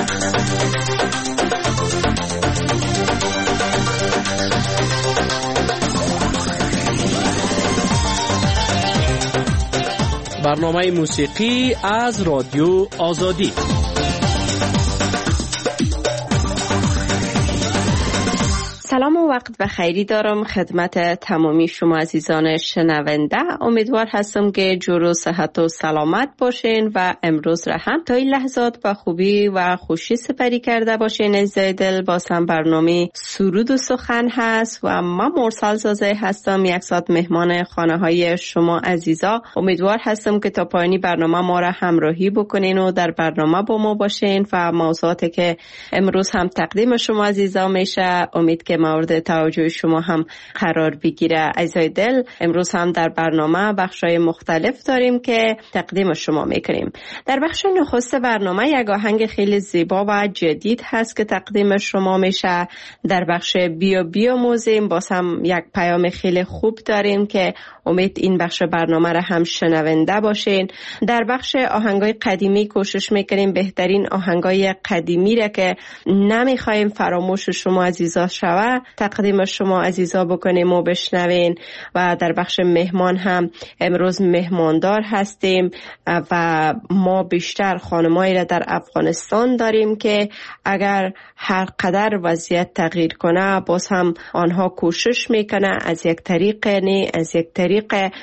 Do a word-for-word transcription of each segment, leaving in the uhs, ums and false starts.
برنامه موسیقی از رادیو آزادی. سلام و وقت بخیری دارم خدمت تمامی شما عزیزان شنونده. امیدوار هستم که جور و صحت و سلامت باشین و امروز را هم تا این لحظات با خوبی و خوشی سپری کرده باشین. عزیزای دل، باز هم برنامه سرود و سخن هست و من مرسل زازه هستم، یک ساعت مهمان خانه های شما عزیزا. امیدوار هستم که تا پایانی برنامه ما را همراهی بکنین و در برنامه با ما باشین و موضوعاتی که امروز هم تقدیم شما عزیزا میشه امید که مورد توجه شما هم قرار بگیره. عزیزای دل، امروز هم در برنامه بخشای مختلف داریم که تقدیم شما میکنیم. در بخش نخست برنامه یک آهنگ خیلی زیبا و جدید هست که تقدیم شما میشه. در بخش بیو بیو موزیم باز هم یک پیام خیلی خوب داریم که امید این بخش برنامه را هم شنونده باشین. در بخش آهنگای قدیمی کوشش میکنیم بهترین آهنگای قدیمی را که نمیخوایم فراموش شما عزیزا شوه تقدیم شما عزیزا بکنیم و بشنوین. و در بخش مهمان هم امروز مهماندار هستیم و ما بیشتر خانمایی را در افغانستان داریم که اگر هر قدر وضعیت تغییر کنه باز هم آنها کوشش میکنه از یک طریق نه از یک طریق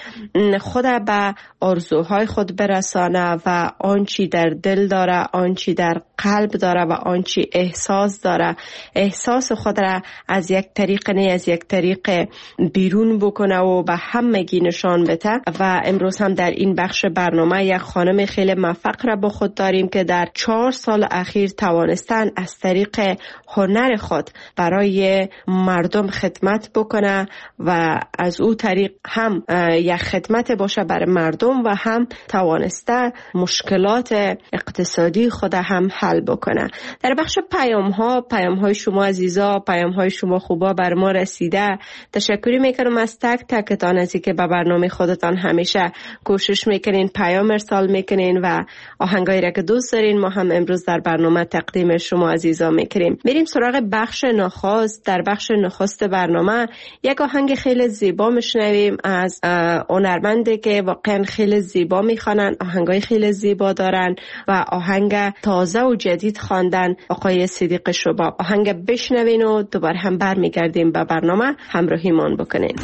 خود به آرزوهای خود برسانه و آنچی در دل داره، آنچی در قلب داره و آنچی احساس داره، احساس خود را از یک طریق نه از یک طریق بیرون بکنه و به همگی نشان بده. و امروز هم در این بخش برنامه یک خانم خیلی موفق را با خود داریم که در چهار سال اخیر توانستن از طریق هنر خود برای مردم خدمت بکنه و از او طریق هم یک خدمت باشه برای مردم و هم توانسته مشکلات اقتصادی خود هم حل بکنه. در بخش پیام ها پیام های شما عزیزا، پیام های شما خوبا بر ما رسیده. تشکری میکنم از تک تکتان از اینکه به برنامه خودتان همیشه کوشش میکنین، پیام ارسال میکنین و آهنگایی را که دوست دارین ما هم امروز در برنامه تقدیم شما عزیزا میکنیم. میریم سراغ بخش نخست. در بخش نخست برنامه یک آهنگ خیلی زیبا میشنویم از هنرمنده که واقعا خیلی زیبا میخوانن، آهنگای خیلی زیبا دارن و آهنگ تازه و جدید خواندن آقای صدیق شباب. آهنگ بشنوین و دوباره هم برمیگردیم به برنامه، همراهیمان بکنین.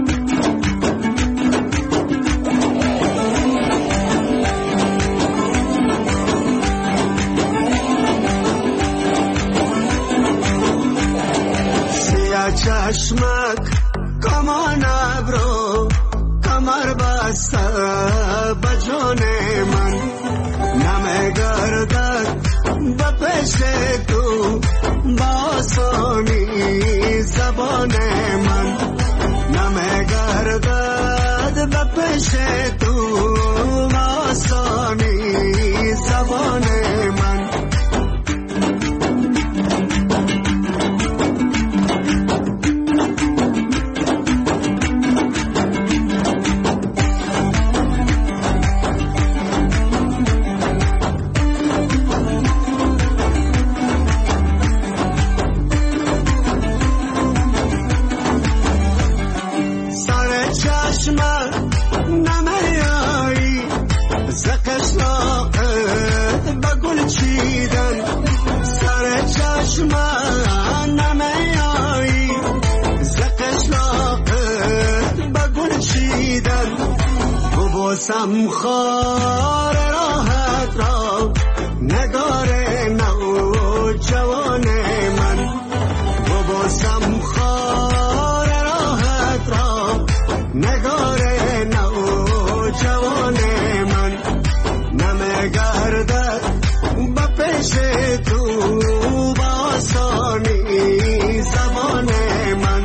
سیاه چشمک کمان ابرو کمر بسته بجان من نمیگردد به پیش تو باسانی زبان من نمیگردد به پیش تو باسانی زبان من سم خار راحت را نگار نو جوان من بابا سم خار راحت را نگار نو جوان من نمیگردد به پیش تو باسانی زبان من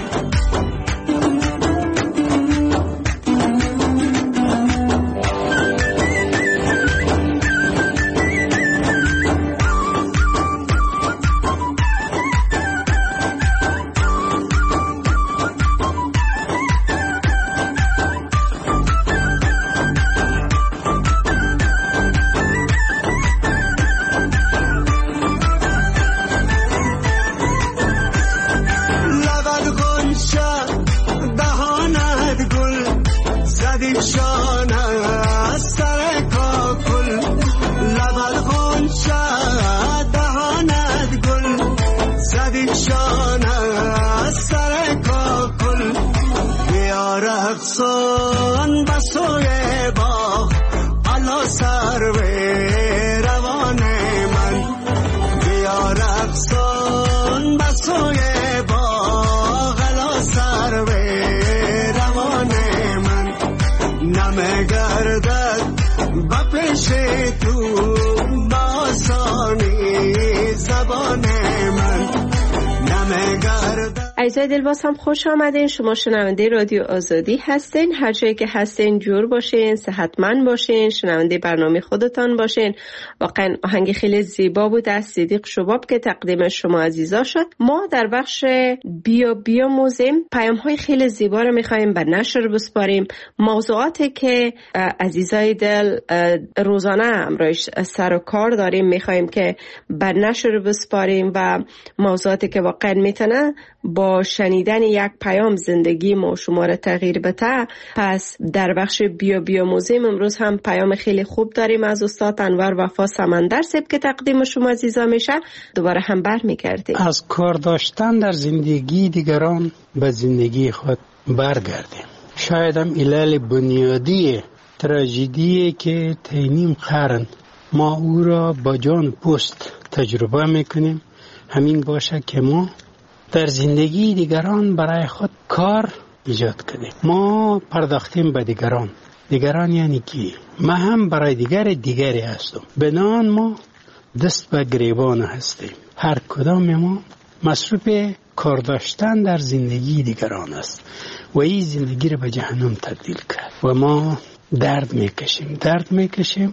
عزیزای دل باز هم خوش آمدین. شما شنونده رادیو آزادی هستین. هر جایی که هستین جور باشین، صحتمند باشین، شنونده برنامه خودتان باشین. واقعا آهنگ خیلی زیبا بود از صدیق شباب که تقدیم شما عزیزا شد. ما در بخش بیا بیا موزیم پیام های خیلی زیبا رو میخوایم به نشر بسپاریم. موضوعاتی که عزیزای دل روزانه امروز سر و کار داریم میخوایم که به نشر بسپاریم و موضوعاتی که واقعا میتونه با شنیدن یک پیام زندگی ما شما را تغییر بده. پس در بخش بیا بیا موزیم امروز هم پیام خیلی خوب داریم از استاد انور وفا سمندر صاحب که تقدیم شما عزیزا میشه. دوباره هم برمیگردیم. از کار داشتن در زندگی دیگران به زندگی خود برگردیم. شاید هم علل بنیادی تراژدی که تینیم قرن ما او را با جان پوست تجربه میکنیم همین باشه که ما در زندگی دیگران برای خود کار ایجاد کردیم. ما پرداختیم به دیگران. دیگران یعنی کی؟ ما هم برای دیگر دیگری هستم. بنان ما دست به گریبان هستیم. هر کدام ما مصروف کار داشتن در زندگی دیگران است و این زندگی را به جهنم تبدیل کرد و ما درد میکشیم درد میکشیم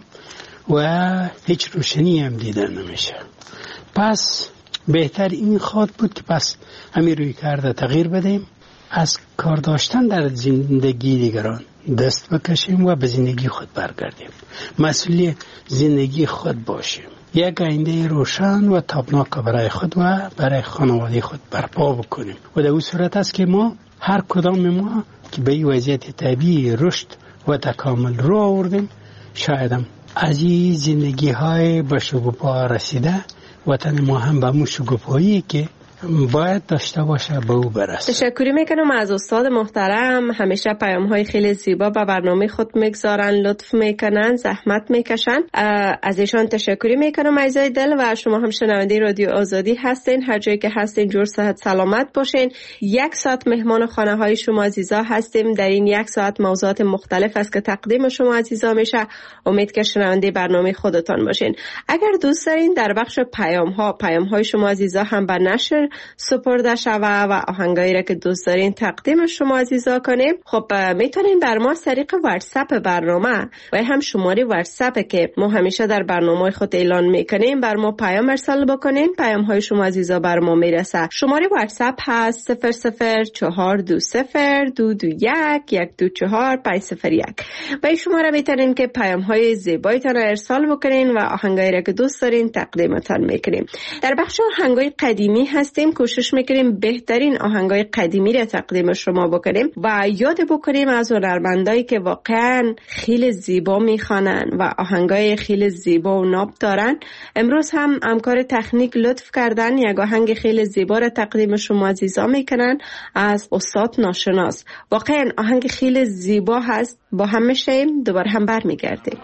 و هیچ روشنی هم دیدن نمیشه. پس بهتر این خواهد بود که پس همین روی کرده تغییر بدیم، از کار داشتن در زندگی دیگران دست بکشیم و به زندگی خود برگردیم، مسئول زندگی خود باشیم، یک آینده روشن و تابناک برای خود و برای خانواده خود برپا بکنیم و در اون صورت است که ما هر کدام ما که به این وضعیت طبیعی رشد و تکامل رو آوردیم شاید هم از این زندگی های به شکوفا رسیده وطن ما هم به اون شکوفایی که باید داشته باشه به او برسه. تشکری میکنم از استاد محترم. همیشه پیام های خیلی زیبا به برنامه خود میگذارن، لطف میکنن، زحمت میکشن. از ایشان تشکری میکنم عزیزای دل و شما هم شنونده رادیو آزادی هستین. هر جایی که هستین جور صحت سلامت باشین. یک ساعت مهمان خانه های شما عزیزا هستیم. در این یک ساعت موضوعات مختلف است که تقدیم شما عزیزا میشه. امید که شنونده برنامه خودتان باشین. اگر دوست دارین در بخش پیام ها پیام های شما عزیزا هم به نشر سپرده شوه و آهنگایی را که دوست دارین تقدیم شما عزیزا کنیم، خب میتونین بر ما طریق واتساپ برنامه و هم شماره واتساپ که ما همیشه در برنامه خود اعلان میکنیم بر ما پیام ارسال بکنین. پیام های شما عزیزا بر ما میرسه. شماره واتساپ هست صفر صفر چهار دو صفر دو دو یک یک دو چهار پنج صفر یک و این شماره میتونین که پیام های زیبایتان ارسال بکنین و آهنگایی را که دوست دارین تقدیمتان میکنیم. در بخش آهنگای قدیمی هستیم. کوشش میکنیم بهترین آهنگای قدیمی را تقدیم شما بکنیم و یاد بکنیم از هنرمندایی که واقعا خیلی زیبا میخوانن و آهنگای خیلی زیبا و ناب دارن. امروز هم همکار تکنیک لطف کردن یک آهنگ خیلی زیبا را تقدیم شما عزیزا میکنن از استاد ناشناس. واقعا آهنگ خیلی زیبا هست. با هم میشیم دوباره هم برمیگردیم.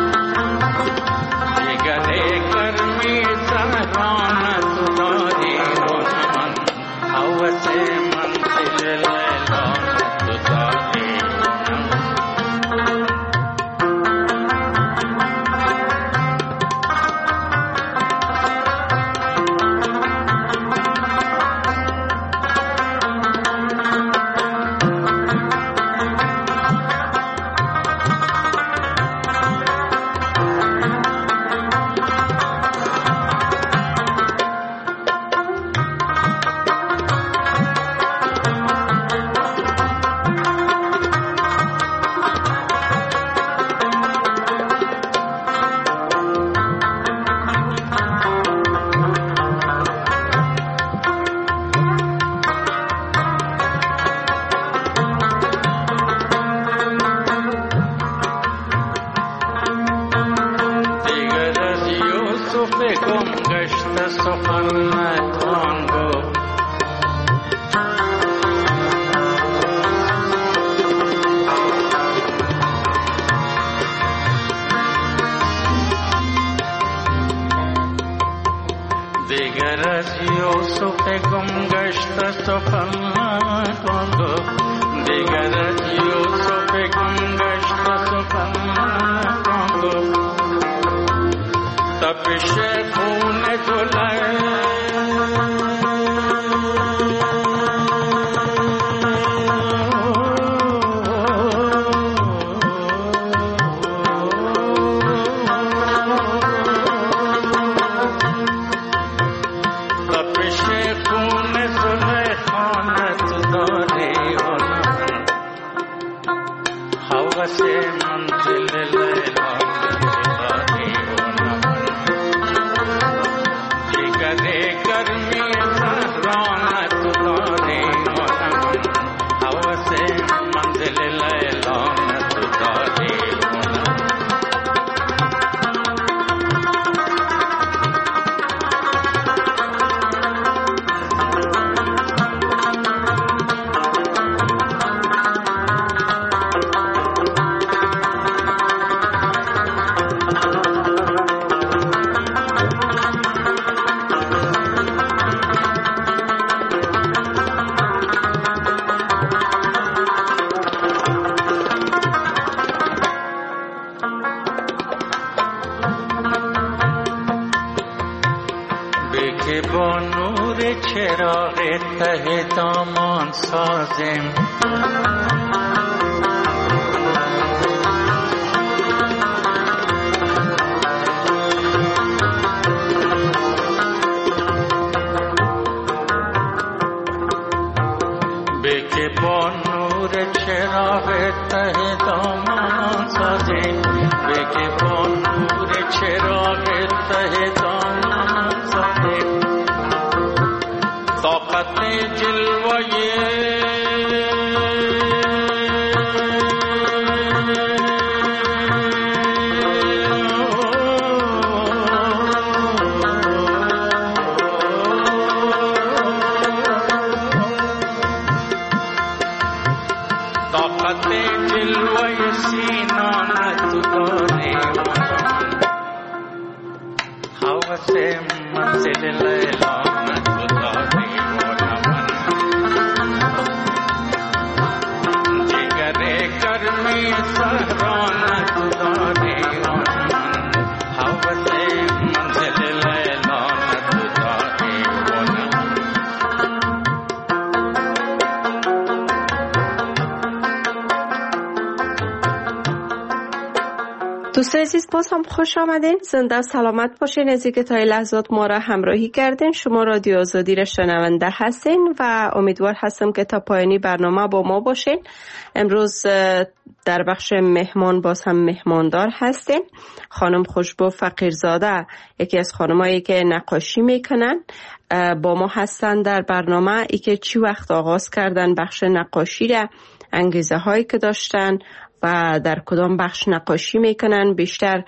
Gare karmi sanran tudari گم گشته سخن نگو دیگر از یوسف گم گشته سخن نگو تپش خون گلر ته دامان سازم به که با نور چراغ ته دامان سازم به که با نور چراغ ته دامان سازم طاقت جلوه طاقت جلوه سینان تو داری حوث منزل لیلان تو داری گرمی سهران تو داری حوث منزل لیلان تو داری دوستان عزیز باز هم خوش آمدین، زنده و سلامت باشین. از اینکه تا این لحظات ما را همراهی کردین. شما رادیو آزادی را شنونده هستین و امیدوار هستم که تا پایانی برنامه با ما باشین. امروز در بخش مهمان باز هم مهماندار هستین. خانم خوشبو فقیرزاده، یکی از خانمایی که نقاشی میکنن، با ما هستن در برنامه. ای که چی وقت آغاز کردن بخش نقاشی را، انگیزه هایی که داشتن و در کدام بخش نقاشی میکنن، بیشتر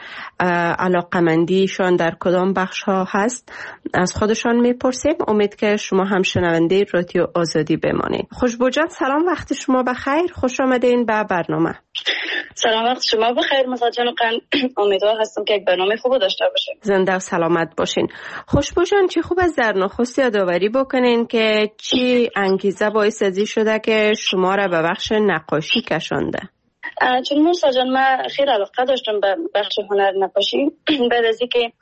علاقمندیشان در کدام بخش ها هست، از خودشان میپرسیم. امید که شما هم شنونده رادیو آزادی بمانید. خوشبو جان سلام، وقت شما بخیر، خوش آمدین به برنامه. سلام، وقت شما بخیر مسعود جان. امیدوار هستم که یک برنامه خوب داشته باشیم. زنده و سلامت باشین. خوشبو جان چی خوب از در نخست یادآوری بکنین که چی انگیزه باعث ازی شده که شما را به بخش نقاشی کشانده؟ چون موسا جان من خیلی علاقه داشتم به بخش هنر نقاشی. بعد از اینکه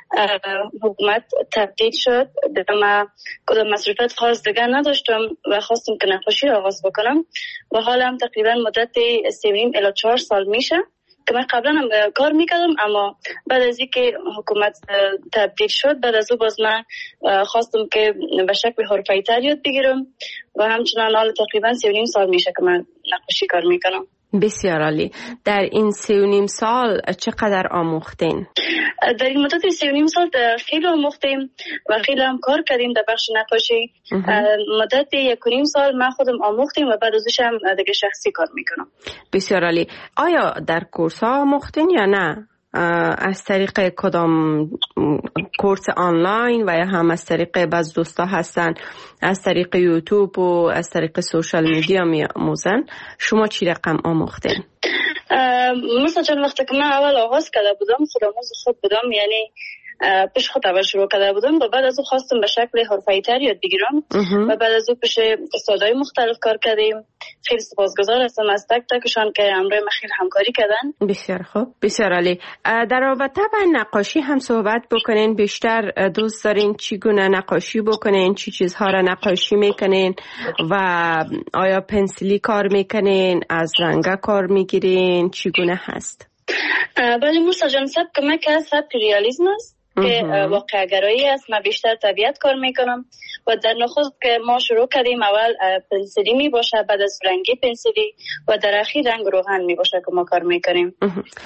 حکومت تبدیل شد من کدام مصروفیت خاص دیگه نداشتم و خواستم که نقاشی آغاز بکنم و حالا هم تقریبا مدت سه و نیم الی چهار سال میشه که من قبلا هم کار میکردم، اما بعد از اینکه حکومت تبدیل شد بعد از او باز من خواستم که به شکل حرفه‌ای تر یاد بگیرم و همچنان حالا تقریبا سه و نیم سال میشه که من نقاشی کار میکنم. بسیار عالی. در این سه و نیم سال چقدر آموختین؟ در این مدت سه و نیم سال خیلی آموختیم و خیلی هم کار کردیم در بخش نقاشی. مدت یک و نیم سال من خودم آموختیم و بعد ازش هم دیگه شخصی کار میکنم. بسیار عالی. آیا در کورس ها آموختین یا نه؟ از طریق کدام کورس آنلاین و یا هم از طریق بعض دوستا هستن از طریق یوتیوب و از طریق سوشال میدیا میآموزن؟ شما چی رقم آموختین؟ مثلا چند وقتی که من اول آغاز کرده بودم خودآموز خود بودم، یعنی پیش خود اول شروع کرده بودم و بعد از او خواستم به شکل حرفه‌ای تر یاد بگیرم و بعد از او پیش استادای مختلف کار کردیم. خیلی سپاسگزار هستم از تک تکشان که همراه من خیلی همکاری کردن. بسیار خوب، بسیار عالی. در رابطه با نقاشی هم صحبت بکنین. بیشتر دوست دارین چگونه نقاشی بکنین؟ چی چیزها را نقاشی میکنین و آیا پنسیلی کار میکنین؟ از رنگا کار میگیرین؟ چگونه هست؟ بله موسا جان، سبک من که سبک ریالیسم است که واقع گرایی است. من بیشتر طبیعت کار میکنم و در نخست که ما شروع کردیم اول پنسیلی می باشه، بعد از رنگی پنسیلی و در اخیر رنگ روغن می باشه که ما کار میکنیم.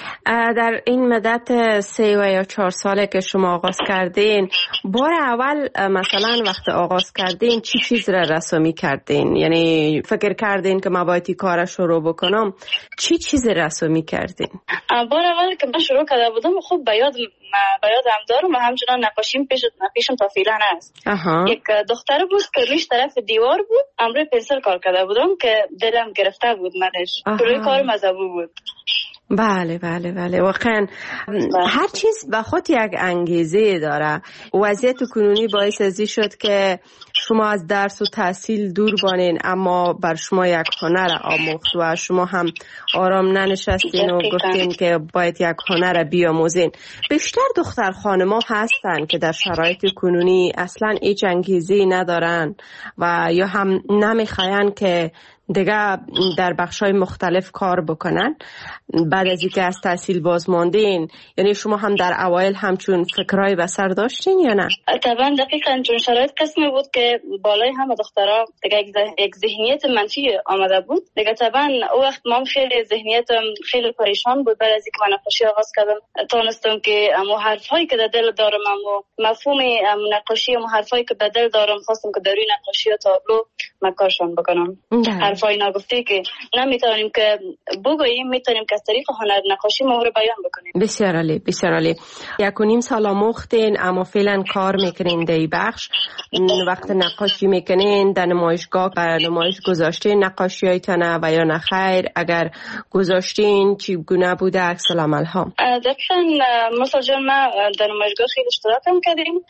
در این مدت سه و یا چهار ساله که شما آغاز کردین، بار اول مثلا وقت آغاز کردین چی چیز را رسمی کردین؟ یعنی فکر کردین که ما باید کار شروع بکنم، چی چیز رسمی کردین؟ بار اول که من شروع کرده بودم خب بیاد بیاد هم دارم و همچنان نقاشیم پیش پیشم تا فعلا هست. یک دختر بود که رویش طرف دیوار بود، امروی پنسل کار کرده بودم که دلم گرفته بود منش. روی کار مزبور بود. بله بله بله واقعا هر چیز به خود یک انگیزه داره. وضعیت کنونی باعث ازی شد که شما از درس و تحصیل دور بانین، اما بر شما یک هنر آموخت و شما هم آرام ننشستین و گفتین که باید یک هنر بیاموزین. بیشتر دختر خانما هستن که در شرایط کنونی اصلا هیچ انگیزه ندارن و یا هم نمیخواین که دیگه در بخشای مختلف کار بکنن بعد از اینکه از تحصیل باز ماندین. یعنی شما هم در اوایل همچون فکرای به سر داشتین یا نه؟ طبعا دقیقاً چون شرایط قسمی بود که بالای همه دخترها دیگه یک ذهنیت منفی آمده بود دیگه. طبعا او وقت ما خیلی ذهنیتم خیلی پریشان بود. بعد از اینکه من نقاشی آغاز کردم تونستم که امو حرفایی که در دل دارم، امو مفهوم نقاشی، امو حرفایی که در دل دارم خواستم که در روی نقاشی و تابلو مکارشان بکنم. حرفای نگفته که نمیتونیم که بگوییم، میتونیم که از طریق هنر نقاشی ما رو بیان بکنیم. بسیار عالی، بسیار عالی. یک و نیم سال آموختین اما فعلا کار میکنین در بخش. وقت نقاشی میکنین در نمایشگاه و نمایش گذاشتین نقاشی هایتانه و یا نخیر؟ اگر گذاشتین چی گونه بوده عکس العمل ها؟ دقیقاً مثلا جان ما در نمایشگاه خیلی اشتراک هم کردیم.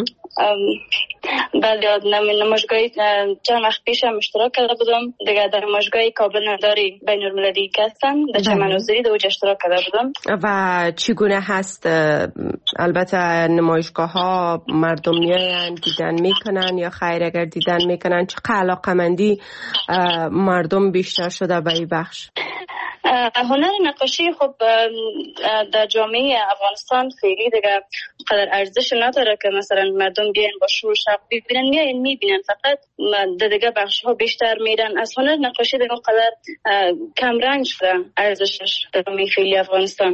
بله نمایشگاهی چند وقت پیش هم اشتراک کرده بودم دیگه. در نمایشگاه کابل نداری بین المللی که هستن در چمنوزری در اوج اشتراک کرده بودم. و چگونه هست؟ البته نمایشگاه ها مردم میاین دیدن میکنن یا خیر اگر دیدن میکنن چقدر علاقمندی مردم بیشتر شده به این بخش؟ هنر نقاشی خب در جامعه افغانستان خیلی دیگه قدر ارزش نداره که مثلا مردم بیان با شور شوق ببینن. میاین میبینن فقط در دیگه بخش ها بیشتر میرن. از هنر نقاشی دیگه قدر کم رنگ شده ارزشش در جامعه خیلی افغانستان.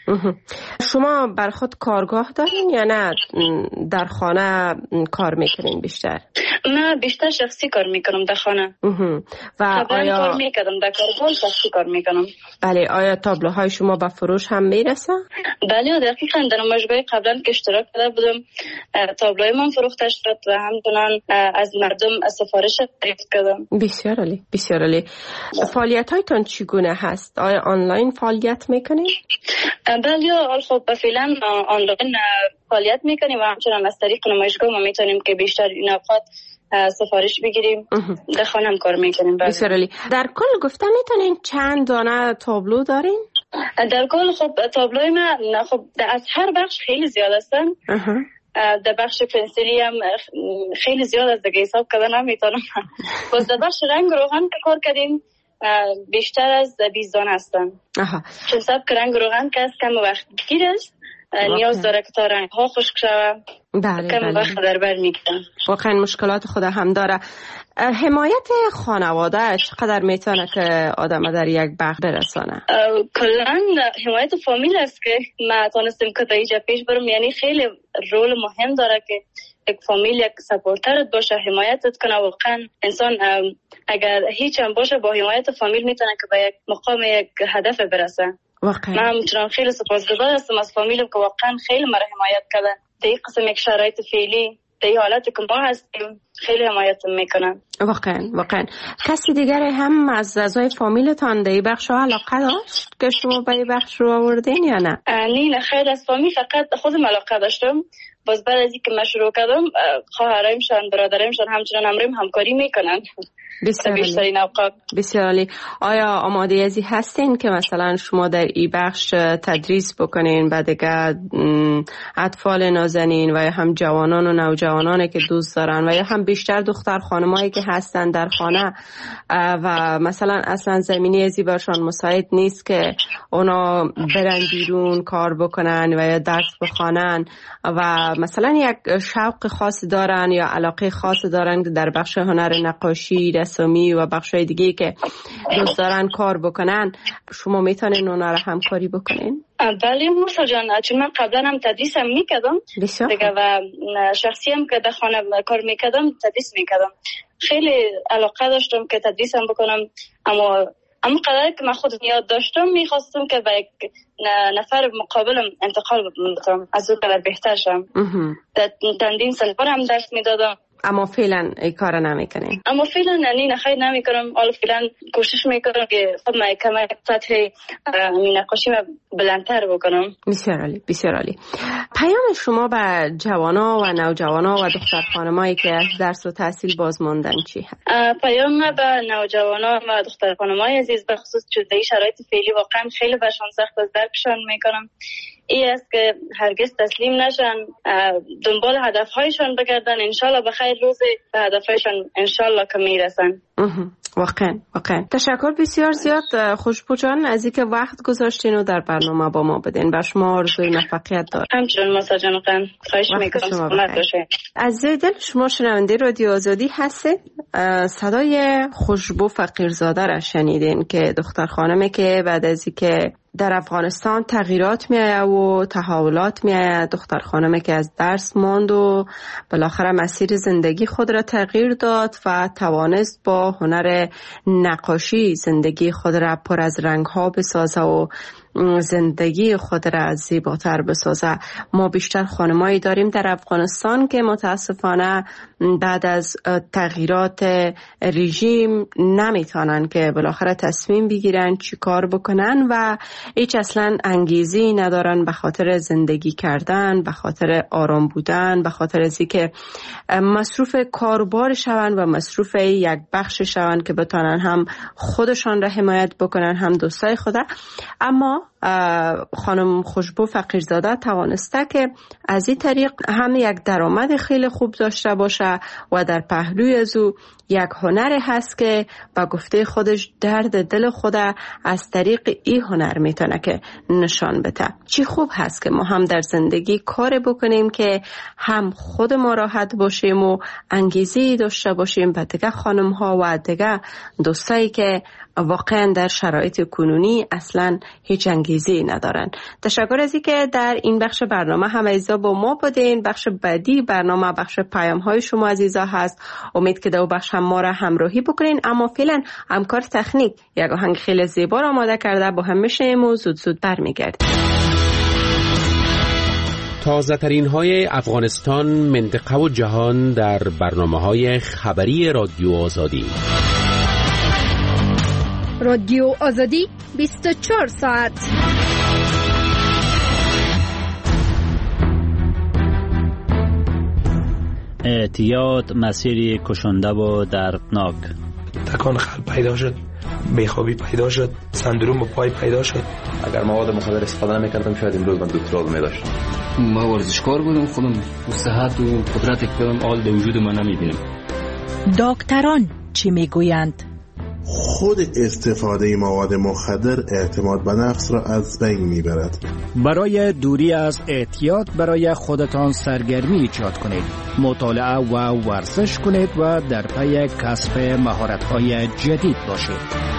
شما بر خود کارگاه دارین یا نه در خانه کار میکنین بیشتر؟ من بیشتر شخصی کار میکنم در خانه. و آیا کار میکردم در کارگاه شخصی کار میکنم. بله. آیا تابلوهای شما به فروش هم میرسه؟ بله دقیقاً در نمایشگاه قبلا که اشتراک کرده بودم تابلوهای من فروخته شد و همچنان از مردم سفارش دریافت کردم. بسیار عالی، بسیار عالی. فعالیت‌هایتان چگونه هست؟ آیا آنلاین فعالیت میکنید؟ بله خب فعلا آنلاین فعالیت میکنیم و همچنان از طریق نمایشگاه ما میتونیم که بیشتر این اوقات سفارش بگیریم. در خانه هم کار میکنیم. بسیار عالی. در کل گفته میتونین چند دانه تابلو دارین؟ در کل خب تابلوی من خب از هر بخش خیلی زیاد هستن. در بخش پنسیلی هم خیلی زیاد از دیگه حساب کردن نمیتونم. باز در بخش رنگ روغن که کار کردیم بیشتر از بیست دانه هستن. چون سبک رنگ روغن که از کم وقت گیر است نیاز داره که تا رنگ ها خشک شود. بله کم بله. وقت در بر میگیرن. واقعا مشکلات خود هم داره. حمایت خانواده چقدر میتونه که آدم در یک بخش برسانه؟ کلا حمایت فامیل است که ما تونستم که تا اینجا پیش برم. یعنی خیلی رول مهم داره که یک فامیل یک سپورترت باشه، حمایتت کنه. واقعا انسان اگر هیچ هم باشه با حمایت فامیل میتونه که به یک مقام یک هدف برسه. واقعا من همچنان خیلی سپاسگزار هستم از فامیلم که واقعا خیلی مرا حمایت کردن در این قسم یک شرایط فعلی در این حالت که ما هستیم خیلی حمایت میکنن. واقعا واقعا. کسی دیگر هم از اعضای فامیلتان در این بخش علاقه داشت که شما به این بخش رو آوردین یا نه؟ نه خیلی از فامیل فقط خودم علاقه داشتم. باز بعد از اینکه من شروع کردم خواهرایمشان برادرایمشان همچنان امریم همکاری میکنن. بیشترین اوقات. بسیار عالی. آیا آماده ازی هستین که مثلا شما در این بخش تدریس بکنین به دیگه اطفال نازنین و یا هم جوانان و نوجوانانی که دوست دارن و یا هم بیشتر دختر خانمایی که هستن در خانه و مثلا اصلا زمینی ازی برشان مساعد نیست که اونا برن بیرون کار بکنن و یا درس بخوانن و مثلا یک شوق خاص دارن یا علاقه خاص دارن در بخش هنر نقاشی، رسمی و بخشای دیگه که دوست دارن کار بکنن، شما میتونین اونا رو همکاری بکنین؟ بله موسا جان، چون من قبلا هم تدریس هم میکردم دیگه و شخصی هم که در خانه کار میکردم تدریس میکردم. خیلی علاقه داشتم که تدریس هم بکنم، اما اما قدر که من خود نیاد داشتم میخواستم که به یک نفر مقابلم انتقال بکنم از اون قدر بهتر شم. در تندین سلوار هم درس میدادم. اما فعلا ای کار نمیکنین؟ اما فعلا نه نه خیلی نمیکنم. حالا فعلا کوشش میکنم که خود من کمی سطح نقاشی بلندتر بکنم. بسیار عالی بسیار عالی. پیام شما به جوانا و نوجوانا و دختر خانمایی که از درس و تحصیل باز ماندن چی هست؟ پیام به نوجوانا و دختر خانمای عزیز به خصوص چه شرایط فعلی واقعا خیلی برشان سخت از درکشان میکنم این است که هرگز تسلیم نشن، دنبال هدفهایشان بگردن، انشالله به خیر روز به هدفهایشان انشالله که میرسن. واقعا واقعا. تشکر بسیار زیاد خوشبو جان از اینکه وقت گذاشتین و در برنامه با ما بدین. با شما آرزوی موفقیت دارم. همچنین موسی جان خواهش میکنم سلامت باشین. از دل شما شنونده رادیو آزادی هستید. صدای خوشبو فقیرزاده را شنیدین که دختر خانمه که بعد از اینکه در افغانستان تغییرات میآید و تحولات میآید، دختر خانمه که از درس ماند و بالاخره مسیر زندگی خود را تغییر داد و توانست با هنر نقاشی زندگی خود را پر از رنگ ها بسازه و زندگی خود را زیباتر بسازه. ما بیشتر خانمایی داریم در افغانستان که متاسفانه بعد از تغییرات رژیم نمیتونن که بالاخره تصمیم بگیرن چی کار بکنن و هیچ اصلا انگیزی ندارن به خاطر زندگی کردن، به خاطر آرام بودن، به خاطر از اینکه مصروف کاربار شون و مصروف یک بخش شون که بتونن هم خودشان را حمایت بکنن هم دوستای خود. اما خانم خوشبو فقیرزاده توانسته که از این طریق هم یک درآمد خیلی خوب داشته باشه و در پهلوی از او یک هنر هست که با گفته خودش درد دل خود از طریق این هنر میتونه که نشان بده. چی خوب هست که ما هم در زندگی کار بکنیم که هم خود ما راحت باشیم و انگیزه داشته باشیم به دیگه خانم ها و دیگه دوستایی که واقعا در شرایط کنونی اصلا هیچ انگیزی ندارن. تشکر از اینکه در این بخش برنامه هم عزیزا با ما بودین. بخش بعدی برنامه بخش پیام های شما عزیزا هست. امید که در بخش هم ما را همراهی بکنین. اما فعلا همکار تکنیک یک آهنگ خیلی زیبا را آماده کرده، با هم میشیم و زود زود برمیگردیم. تازه ترین های افغانستان، منطقه و جهان در برنامه های خبری رادیو آزادی. رادیو آزادی بیست و چهار ساعت. اعتیاد مسیری کشنده و دردناک. تکان قلب پیدا شد، بیخوابی پیدا شد، سندروم پای پیدا شد. اگر مواد مخدر استفاده نمی‌کردم شاید امروز من دکترا رو می‌داشتم. ما ورزشکار بودم، خودم صحت و قدرت کردم آل به وجود من نمی‌بینم. دکتران چی میگویند؟ خود استفاده مواد مخدر اعتماد به نفس را از بین میبرد. برای دوری از اعتیاد برای خودتان سرگرمی ایجاد کنید، مطالعه و ورزش کنید و در پی کسب مهارت‌های جدید باشید.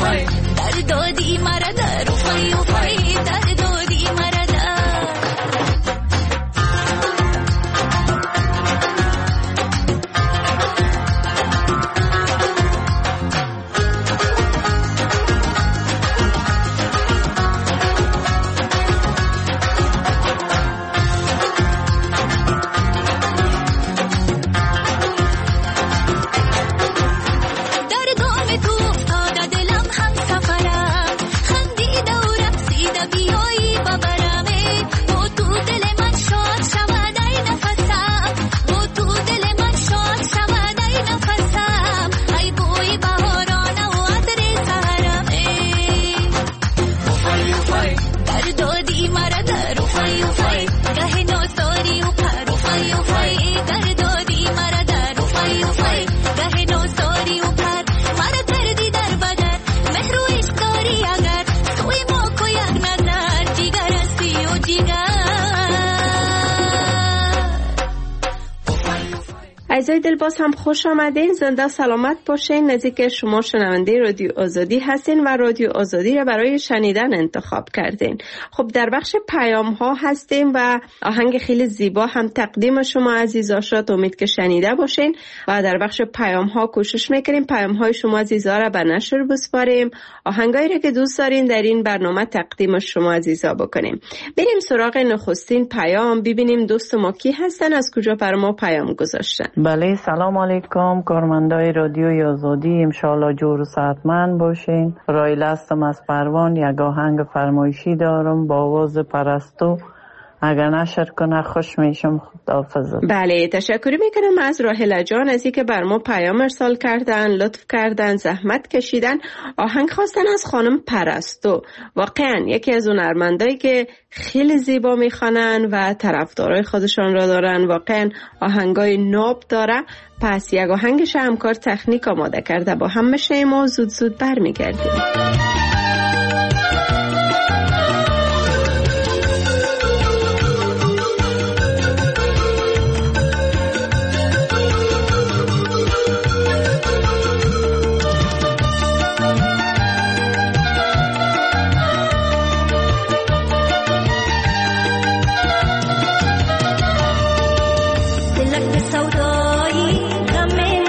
اوفای در دادی مرا در اوفای اوفای در دادی مرا در عزیزای دل باز هم خوش آمدین. زنده سلامت باشین. نزدیک شما شنونده رادیو آزادی هستین و رادیو آزادی را برای شنیدن انتخاب کردین. خب در بخش پیام ها هستیم و آهنگ خیلی زیبا هم تقدیم شما عزیزا شد. امید که شنیده باشین و در بخش پیام ها کوشش میکنیم پیام های شما عزیزا را به نشر بسپاریم. آهنگایی را که دوست دارین در این برنامه تقدیم شما عزیزا بکنیم. بریم سراغ نخستین پیام ببینیم دوست ما کی هستن، از کجا بر ما پیام گذاشتن. بله سلام علیکم کارمندای رادیوی آزادی، انشالله جور و صحتمند باشین. رایل هستم از پروان. یک آهنگ فرمایشی دارم با آواز پرستو، اگر نشر کنه خوش میشم. خداحافظ. بله تشکر میکنم از راهله جان از اینکه بر ما پیام ارسال کردن، لطف کردن، زحمت کشیدن. آهنگ خواستن از خانم پرستو. واقعا یکی از اون هنرمندایی که خیلی زیبا میخوانن و طرفدارای خودشان را دارن. واقعا آهنگای ناب داره. پس یک آهنگش همکار تکنیک آماده کرده، با هم میشیم و زود زود برمیگردیم.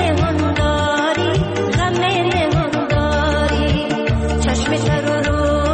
چشم تر رو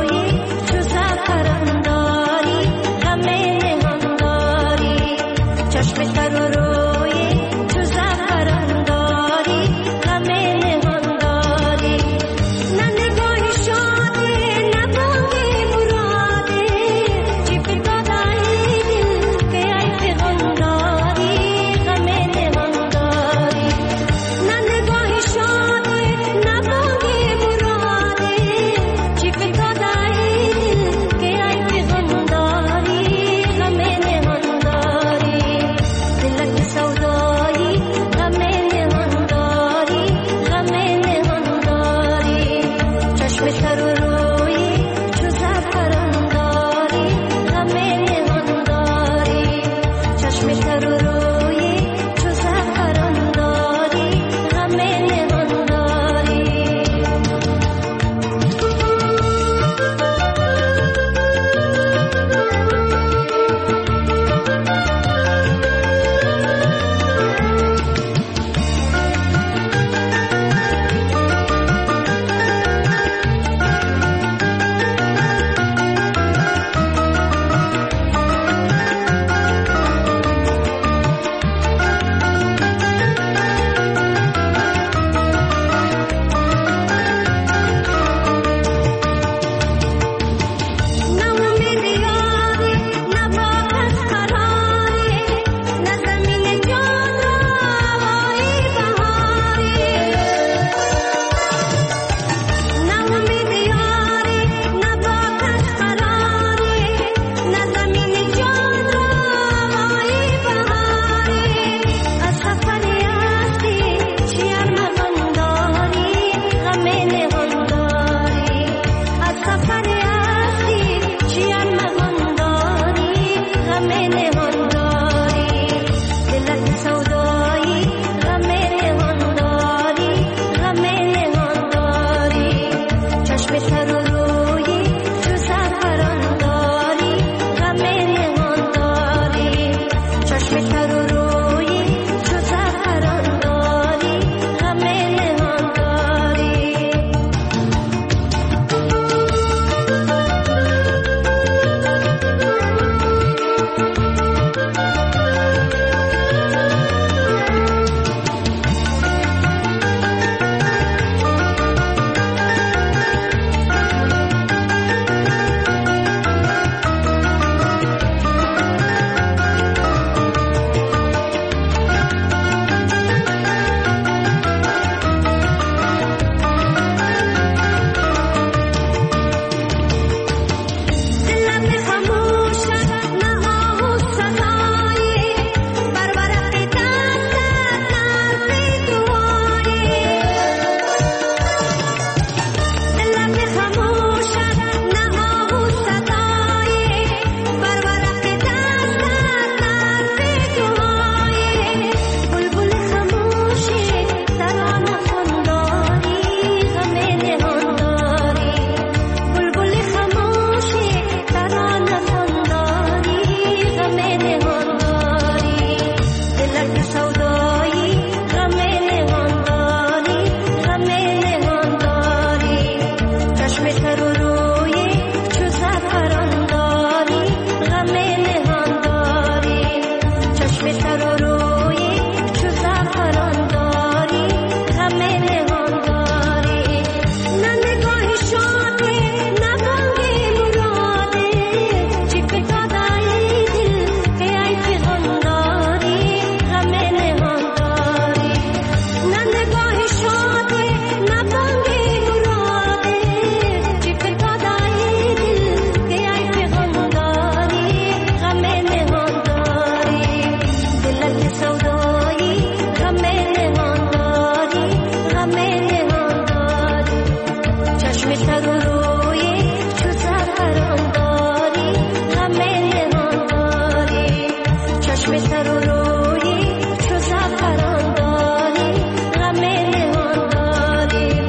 سر و روی چو زعفران داری غم نهان داری چشم سر و روی چو زعفران داری غم نهان داری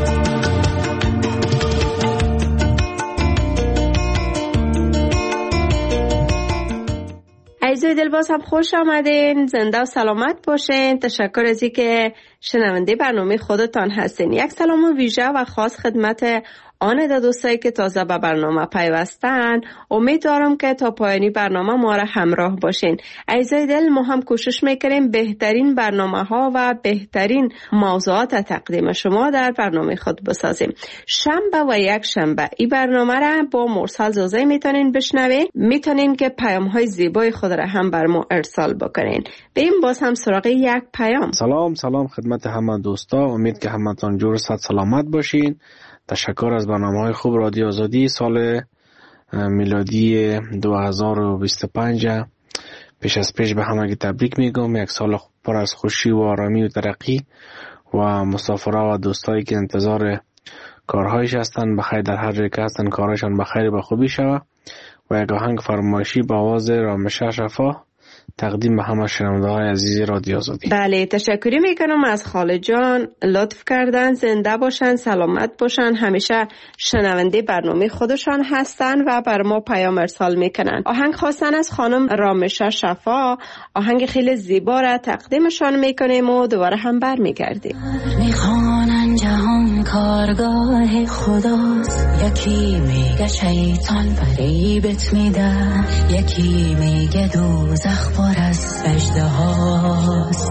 عزیزای دل باز هم خوش آمدین، زنده و سلامت باشین. تشکر از اینکه شنونده برنامه خودتان هستین. یک سلام ویژه و خاص خدمت آن دوستایی که تازه به برنامه پیوستن. امیدوارم که تا پایانی برنامه ما را همراه باشین. عزیزای دل، ما هم کوشش میکنیم بهترین برنامه ها و بهترین موضوعات تقدیم شما در برنامه خود بسازیم. شنبه و یک شنبه این برنامه را با مرسل زوزه میتونین بشنوین. میتونین که پیام های زیبای خود را هم بر ما ارسال بکنین. بریم باز هم سراغ یک پیام. سلام سلام خدمت همه دوستا، امید که همتون جور صحت سلامت باشین. تشکر از برنامه‌های خوب رادیو آزادی. سال میلادی دو هزار و بیست و پنج پیش از پیش به همگی تبریک میگم. یک سال پر از خوشی و آرامی و ترقی و مسافرها و دوستایی که انتظار کارهایش هستن بخیر در هر جای که هستن کارهایشان بخیر و خوبی شود و یک آهنگ فرمایشی با آواز رامشه شفا تقدیم به همه شنونده‌های عزیز رادیو آزادی. بله، تشکری میکنم از خاله جان، لطف کردن، زنده باشن، سلامت باشن، همیشه شنونده برنامه خودشان هستن و بر ما پیام ارسال میکنن. آهنگ خواستن از خانم رامشه شفا، آهنگ خیلی زیبا را تقدیمشان میکنیم و دوباره هم برمیگردیم. میخوانن جهان کارگاه خداست، یکی میگه شیطان فریبت میده، یکی میگه دوزخ پر از اژدهاست.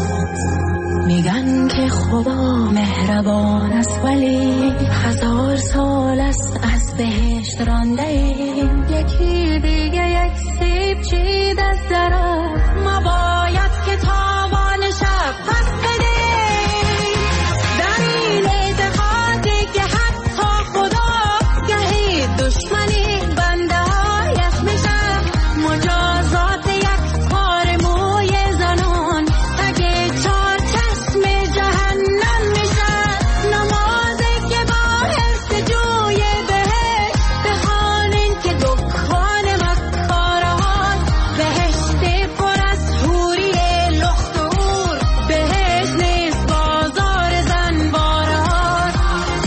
میگن که خدا مهربان است ولی هزار سال است از بهشت رانده ایم. یکی دیگه یک سیب چید از درخت، ما باید که تاوان شب پس بدیم. در این اعتقادی که حتی خدا گهی دشمنی بنده هایش میشه، مجازات یک پار موی زنان اگه چار چشم جهنم میشه. نمازی که با حرص جوی بهشت، بخوانین که دکان مکاره هاست. بهشت پر از حوری لخت و اور، بهشت نیست بازار زنباره هاست.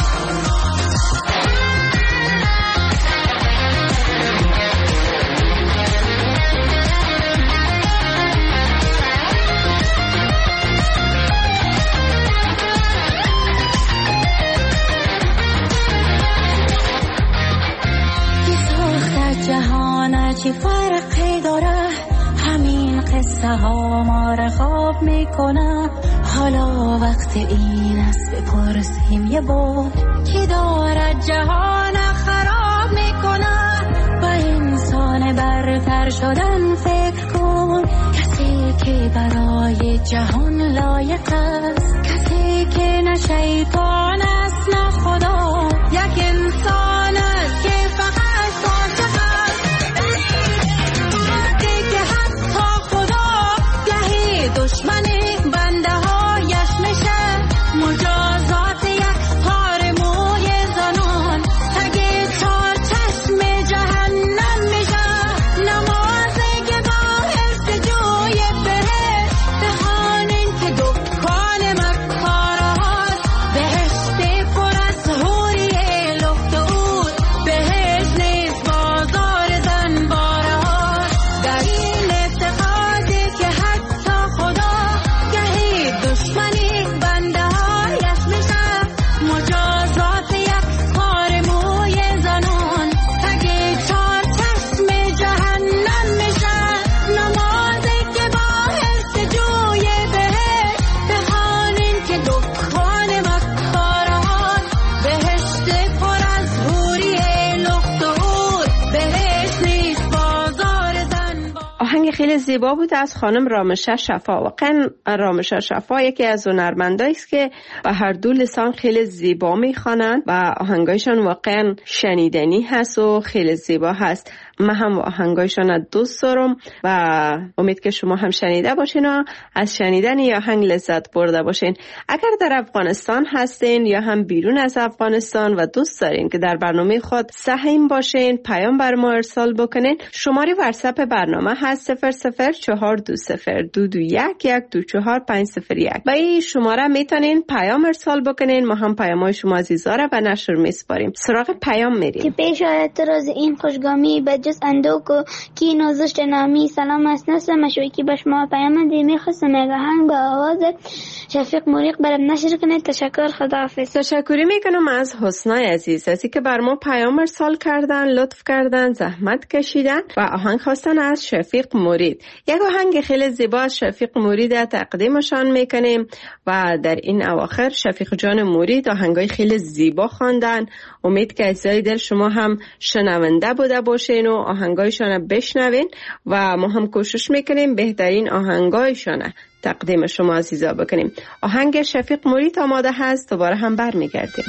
کی ساخت جهان چی فرقی داره، همین قصه ها ما را خواب میکنه. حالا وقت این است بپرسیم یه بار، کی دارد جهان خراب میکنه. با انسان برتر شدن فکر کن، کسی که برای جهان لایق است، کسی که نه شیطان است نه خدا، یک انسان است که فقط عاشق است. دیگه حتی خدا گهی دشمنی بنده هایش میشه، مجازات یک پار موی زنان اگه چار چشم جهنم میشه. نمازی که با حرص جوی بهشت، بخوانین که دکان مکاره هاست. بهشت پر از حوری لخت و اور، بهشت نیست بازار زنباره هاست. در این اعتقادی که حتی خدا گهی دشمنی بنده هایش میشه، مجازات یک پار موی زنان اگه چار چشم جهنم میشه. نمازی که با حرص جوی بهشت، بخوانین که دکان مکاره هاست. بهشت پر از حوری لخت و اور، بهشت نیست بازار زنباره. آهنگ خیلی زیبا بود از خانم رامشه شفا. واقعا رامشه شفا یکی از هنرمندایی است که به هر دو لسان خیلی زیبا میخوانند و آهنگایشان واقعا شنیدنی هست و خیلی زیبا هست. من هم آهنگایشان دوست دارم و امید که شما هم شنیده باشین و از شنیدن یا آهنگ لذت برده باشین. اگر در افغانستان هستین یا هم بیرون از افغانستان و دوست دارین که در برنامه خود سهیم باشین، پیام بر ما ارسال بکنین. شماره واتساپ برنامه هست صفر صفر چهار دو صفر دو دو یک یک دو چهار پنج صفر یک. با این شماره میتونین پیام ارسال بکنین، ما هم پیامای شما عزیزا را به نشر میسپاریم. سراغ پیام میریم. که پیش اعتراض این خوشگامی به جز اندوک و کی نازشت نامی، سلام از نسل مشویکی به شما پیام دی میخواستم اگه هنگ به آواز شفیق موریق برم نشر کنید. تشکر، خداحافظ. تشکری میکنم از حسنای عزیز از که بر ما پیام ارسال کردن، لطف کردن، زحمت کشیدن و آهنگ خواستن از شفیق مرید. یک آهنگ خیلی زیبا از شفیق مرید تقدیمشان میکنیم و در این اواخر شفیق جان مرید آهنگای خیلی زیبا خواندن. امید که عزیزای دل شما هم شنونده بوده باشین و آهنگایشان بشنوین و ما هم کوشش میکنیم بهترین آهنگایشان تقدیم شما عزیزا بکنیم. آهنگ شفیق مرید آماده هست، دوباره هم برمیگردیم.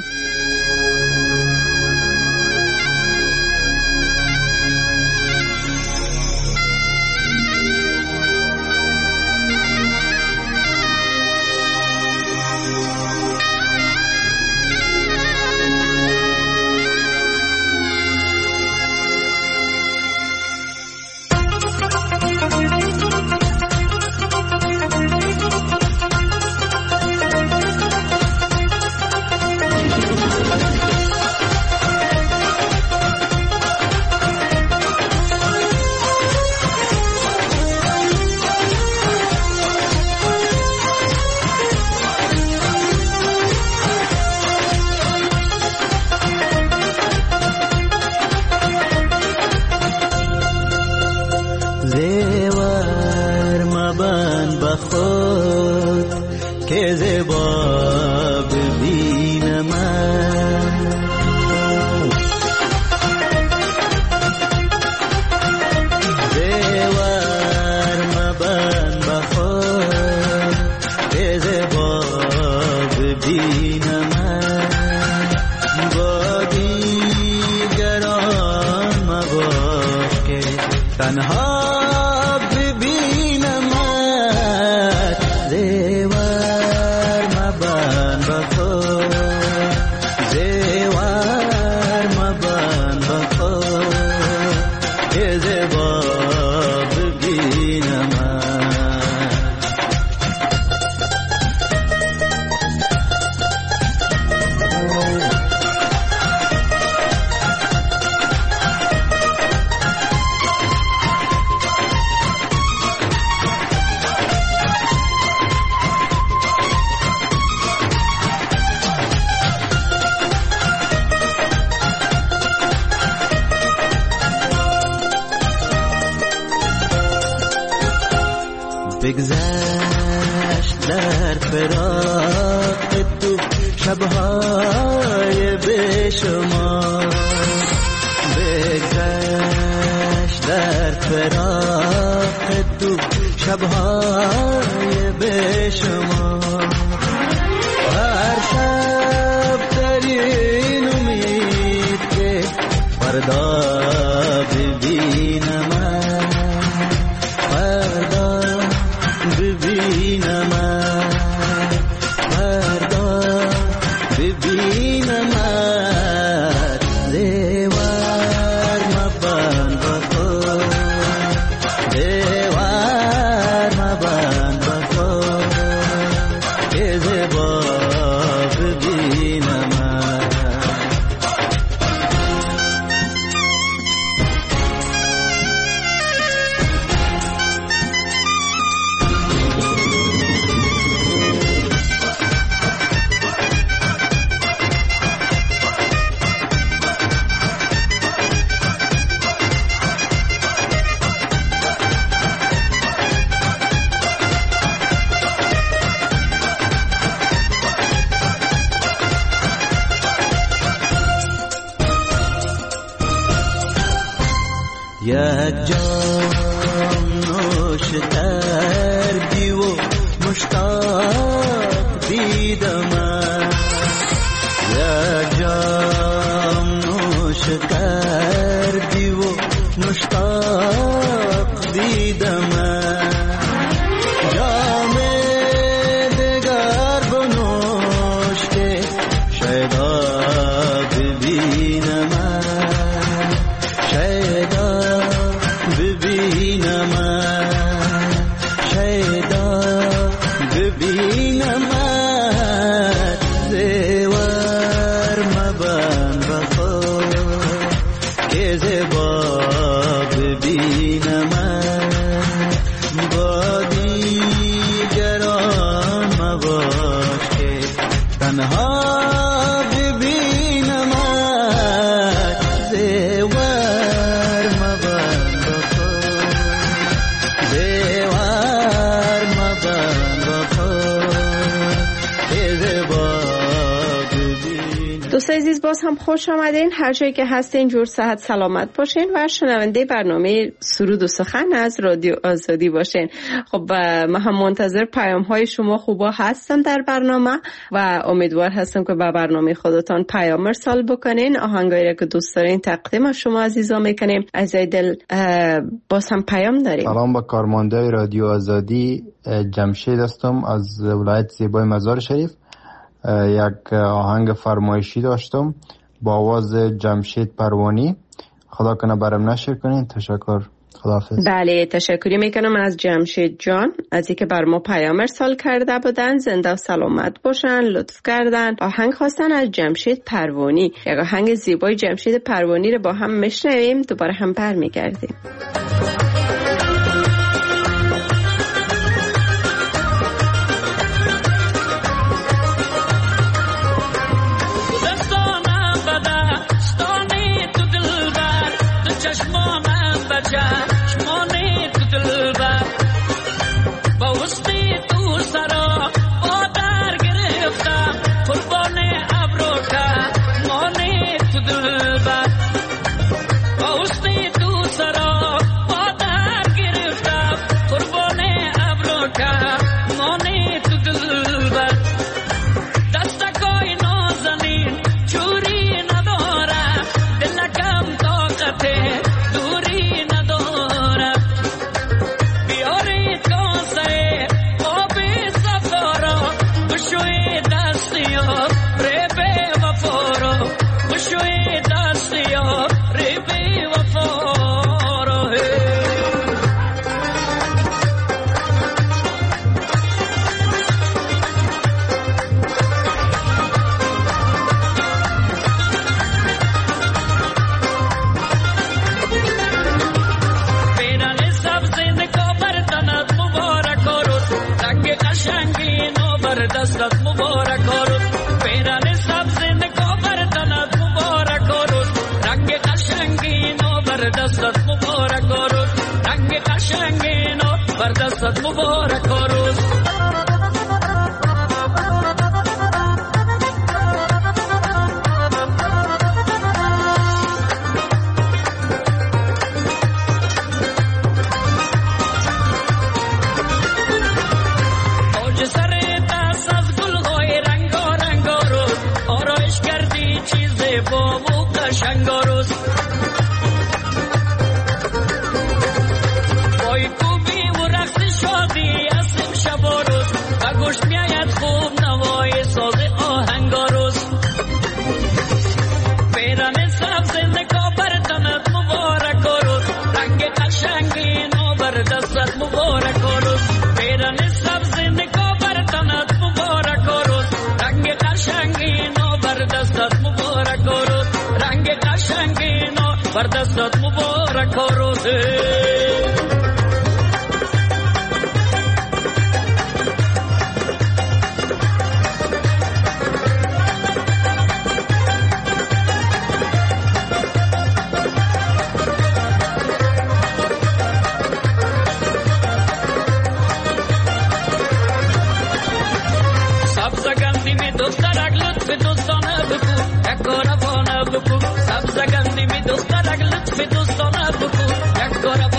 بگذشت در فراق تو شبهای بیشمار، بگذشت در فراق تو شبهای بیشمار، هر شب در این امید که فردا ببینم، فردا ببینم، فردا ببینم. دیوار مبند بکن، دیوار مبند بکن که زیبا ببینم. یک جام نوش کردی و مشتاق دیدم، یک جام نوش کردی و مشتاق ببینمت شیدا ببینمت شیدا ببینمت زیور مبن بخوا که زیبا ببینمت با دیگران مباش که تنها ببینمت زیور مبن بخوا زیور مبن بخوا که زیبا دوستای عزیز باز هم خوش آمدین. هر جایی که هستین جور صحت سلامت باشین و شنونده برنامه سرود و سخن از رادیو آزادی باشین. خب من هم منتظر پیام های شما خوبا هستم در برنامه و امیدوار هستم که به برنامه خودتان پیام ارسال بکنین. آهنگایی که دوست دارین تقدیم شما عزیزا میکنیم. عزیزای دل باز هم پیام داریم. سلام با کارمنده رادیو آزادی، جمشید هستم از ولایت زیبای مزار شریف. یک آهنگ فرمایشی داشتم با آواز جمشید پروانی. خدا کنه برام نشر کنین. تشکر. خداحافظ. بله تشکری میکنم از جمشید جان از اینکه بر ما پیام ارسال کرده بودن. زنده و سلامت باشن. لطف کردن. آهنگ خواستن از جمشید پروانی. یک آهنگ زیبای جمشید پروانی رو با هم میشنویم. دوباره هم برمیگردیم. چشمانی تو دلبر با وسطی تو سرا با در گرفتم قربان ابروتا مانی تو دلبر با وسطی تو سرا با در گرفتم قربان ابروتا مانی تو دلبر دستکای نازنین چوری نداره دلکم طاقته دستت مبارک آرد پیران سبز نکو بردنت مبارک آرد رنگ قشنگین و بر دستت مبارک آرد رنگ قشنگین و بر دستت مبارک آرد شنگاروز بای کوبی و رقص شادی اسم شب و روز و گوش میاید خوب نوای ساز آهنگاروز پیران سبز نکا بردنت مبارک آروز رنگ قشنگین و بر دستت مبارک آروز پیران سبز نکا بردنت مبارک آروز رنگ قشنگین و بر دستت مبارک آروز رنگ قشنگین و بر دستت مبارک آروز سبزگندی می دخترک لطف دوستانه بکو یک کار افانه بکو سبزگندی می دخترک لطف دوستانه بکو یک کار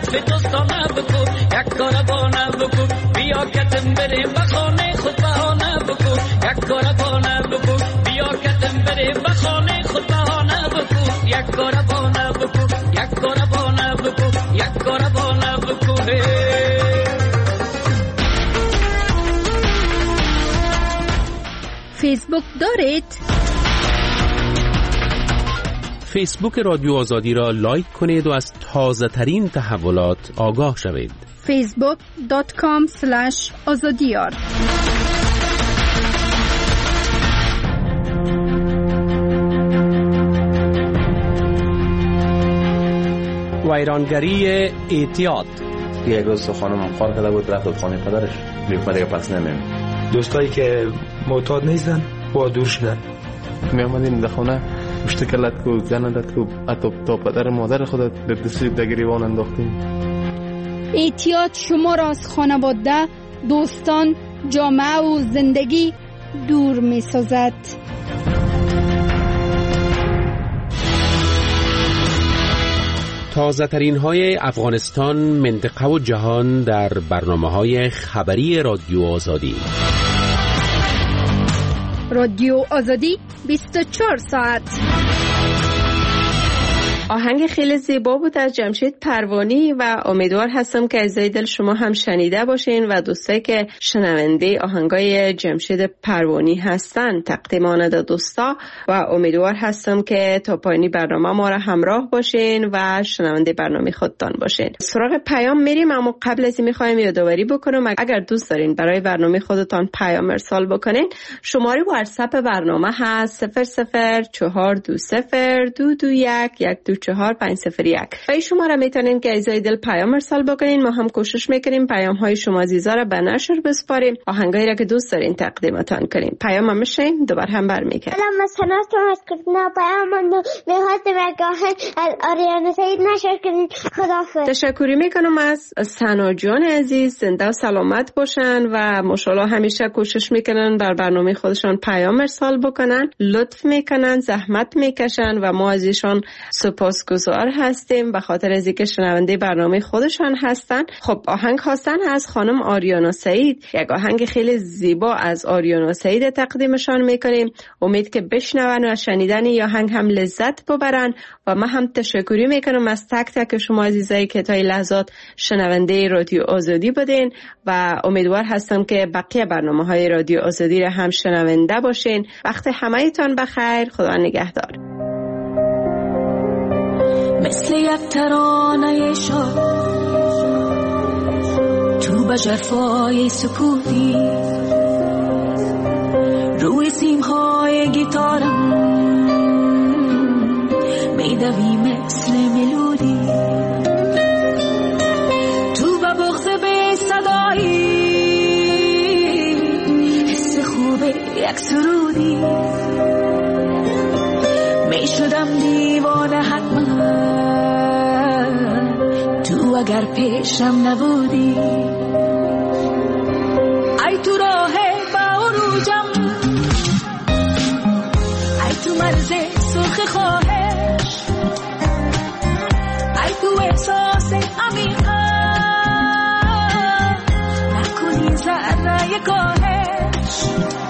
لطف دوستانه بکن یک کار بانه بکن بیا کتم بریم بخانه خود بهانه بکن یک کار بانه بکن بیا کتم بریم بخانه خود بهانه بکن یک کار بانه بکن یک کار بانه بکن یک کار بانه بکن فیسبوک دارید؟ فیسبوک رادیو آزادی را لایک کنید و از تازه ترین تحولات آگاه شوید. فیسبوک دات کام اسلش آزادیار. ویرانگری اعتیاد. یک روز خانم کار کرده بود رفت خانه پدرش میگفت دیگه پس نمیم. دوستایی که معتاد نیستن با دور شدن. می آمدیم در خانه مشتکلت کو زندت کو حتی تا پدر مادر خودت در دستی در گریبان انداختیم. اعتیاد شما را از خانواده، دوستان، جامعه و زندگی دور می سازد. تازه ترین های افغانستان، منطقه و جهان در برنامه های خبری رادیو آزادی. رادیو آزادی بیست و چهار ساعت. آهنگ خیلی زیبا بود از جمشید پروانی و امیدوار هستم که از دل شما هم شنیده باشین و دوستایی که شنونده آهنگای جمشید پروانی هستن تقدیم آن دوستا و امیدوار هستم که تا پایانی برنامه ما را همراه باشین و شنونده برنامه خودتان باشین. سراغ پیام میریم، اما قبل از این میخوایم یادآوری بکنم اگر دوست دارین برای برنامه خودتان پیام ارسال بکنین، شماره واتساپ برنامه هست صفر صفر چهار دو صفر دو دو یک یک دو چهار پنج صفر یک. و این شما را میتونین که ایزای دل پیام ارسال بکنین. ما هم کوشش میکنیم پیام های شما عزیزا را به نشر بسپاریم، آهنگایی را که دوست دارین تقدیمتان کنیم. پیام هم میشین دوباره هم برمیگردیم. الان مثلا تو از کردن پیام من میخواستم اگه آریانا سعید نشر کنین. خداحافظ. تشکر میکنم از سنا جان عزیز، زنده و سلامت باشن و ماشاءالله همیشه کوشش میکنن بر برنامه خودشان پیام ارسال بکنن، لطف میکنن، زحمت میکشن و ما از ایشان سپاسگزار هستیم به خاطر از اینکه شنونده برنامه خودشان هستن. خب آهنگ خواستن از خانم آریانا سعید، یک آهنگ خیلی زیبا از آریانا سعید تقدیمشان میکنیم. امید که بشنون و شنیدن این آهنگ هم لذت ببرن و من هم تشکری میکنم از تک تک شما عزیزایی که تا این لحظات شنونده رادیو آزادی بودین و امیدوار هستم که بقیه برنامه های رادیو آزادی را هم شنونده باشین. وقت همه تان بخیر، خدا نگهدار. مثل یک ترانه شاد تو به جفای سکوتی روی سیمهای گیتارم میدوی مثل ملودی تو به بغض به صدایی حس خوب یک سرودی میشدم دیوانه حتما تو اگر پیشم نبودی. ای تو راه با عروجم، ای تو مرز سرخ خواهش، ای تو احساس عمیقم نکنی ذره کاهش،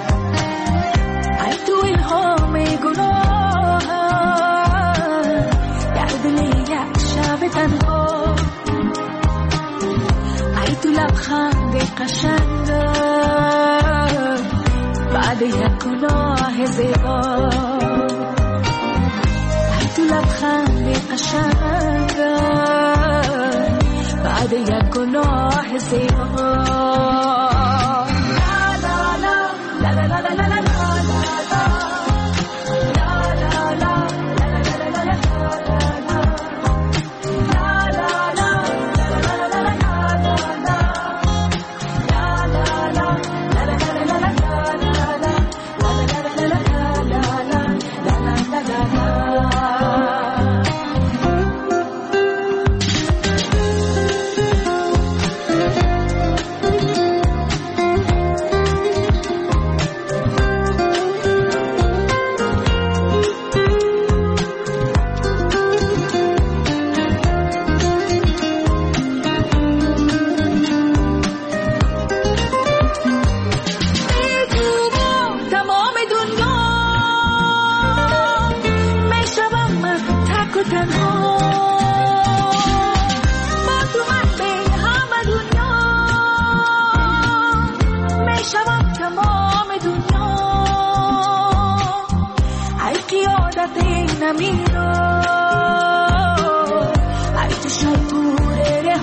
ای تو الهام گناه در دل یک شب تنها، ای تو لبخند قشنگ بعد یک گناه زیبا، ای تو لبخند قشنگ بعد یک گناه زیبا.